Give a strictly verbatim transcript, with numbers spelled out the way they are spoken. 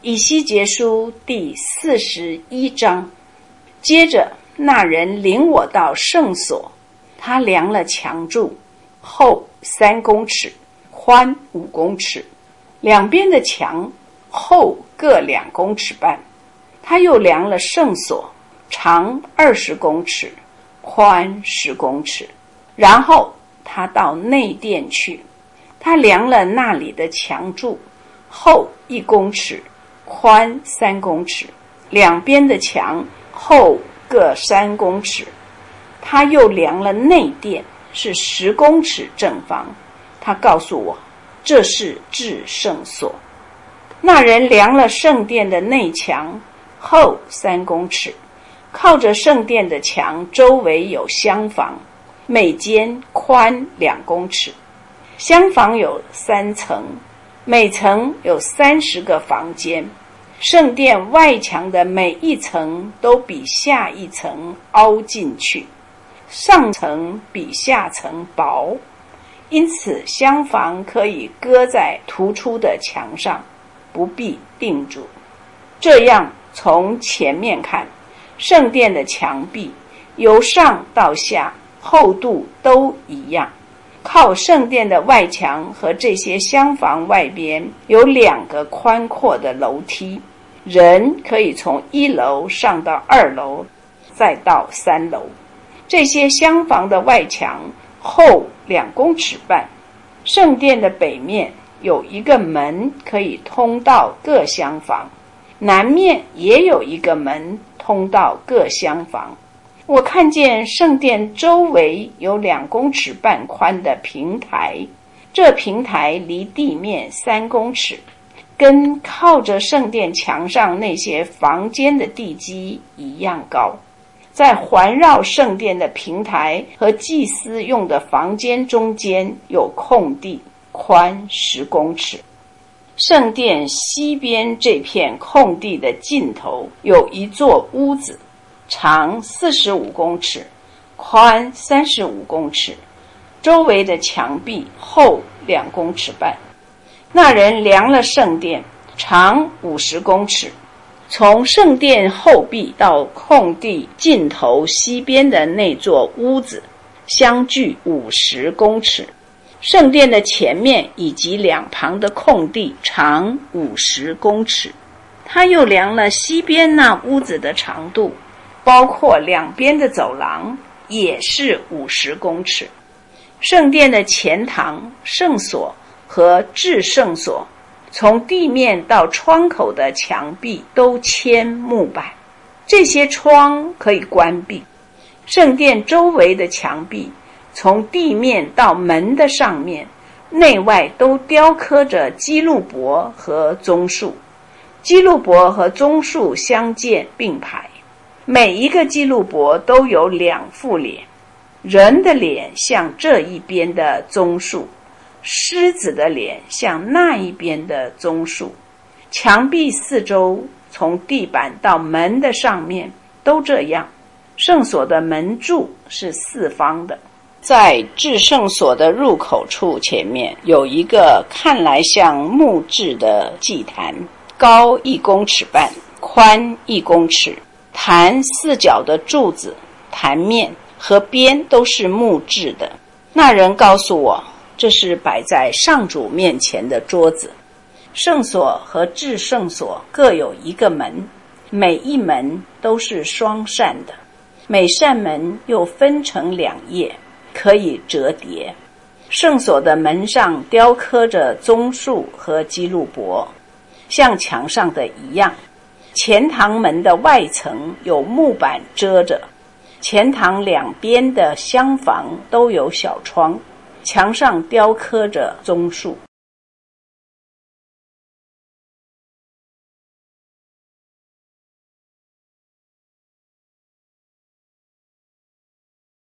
以西结书第四十一章。接着那人领我到圣所，他量了墙柱，厚三公尺，宽五公尺，两边的墙厚各两公尺半。他又量了圣所，长二十公尺，宽十公尺。然后他到内殿去，他量了那里的墙柱，厚一公尺，宽三公尺，两边的墙厚各三公尺。他又量了内殿，是十公尺正方。他告诉我，这是至圣所。那人量了圣殿的内墙，厚三公尺，靠着圣殿的墙周围有厢房，每间宽两公尺。厢房有三层，每层有三十个房间。圣殿外墙的每一层都比下一层凹进去，上层比下层薄，因此厢房可以搁在突出的墙上，不必定住。这样从前面看，圣殿的墙壁由上到下厚度都一样。靠圣殿的外墙和这些厢房外边有两个宽阔的楼梯，人可以从一楼上到二楼，再到三楼。这些厢房的外墙厚两公尺半。圣殿的北面有一个门可以通到各厢房，南面也有一个门通到各厢房。我看见圣殿周围有两公尺半宽的平台，这平台离地面三公尺，跟靠着圣殿墙上那些房间的地基一样高。在环绕圣殿的平台和祭司用的房间中间有空地，宽十公尺。圣殿西边这片空地的尽头有一座屋子，长四十五公尺，宽三十五公尺，周围的墙壁厚两公尺半。那人量了圣殿，长五十公尺，从圣殿后壁到空地尽头西边的那座屋子相距五十公尺。圣殿的前面以及两旁的空地长五十公尺。他又量了西边那屋子的长度，包括两边的走廊，也是五十公尺。圣殿的前堂、圣所和至圣所，从地面到窗口的墙壁都嵌木板，这些窗可以关闭。圣殿周围的墙壁，从地面到门的上面，内外都雕刻着基路伯和棕树，基路伯和棕树相间并排。每一个基路伯都有两副脸，人的脸像这一边的棕树，狮子的脸像那一边的棕树。墙壁四周，从地板到门的上面都这样。圣所的门柱是四方的。在至圣所的入口处前面有一个看来像木质的祭坛，高一公尺半，宽一公尺。坛四角的柱子、坛面和边都是木质的。那人告诉我，这是摆在上主面前的桌子。圣所和至圣所各有一个门，每一门都是双扇的，每扇门又分成两页，可以折叠。圣所的门上雕刻着棕树和基路伯，像墙上的一样。前堂门的外层有木板遮着，前堂两边的厢房都有小窗，墙上雕刻着棕树。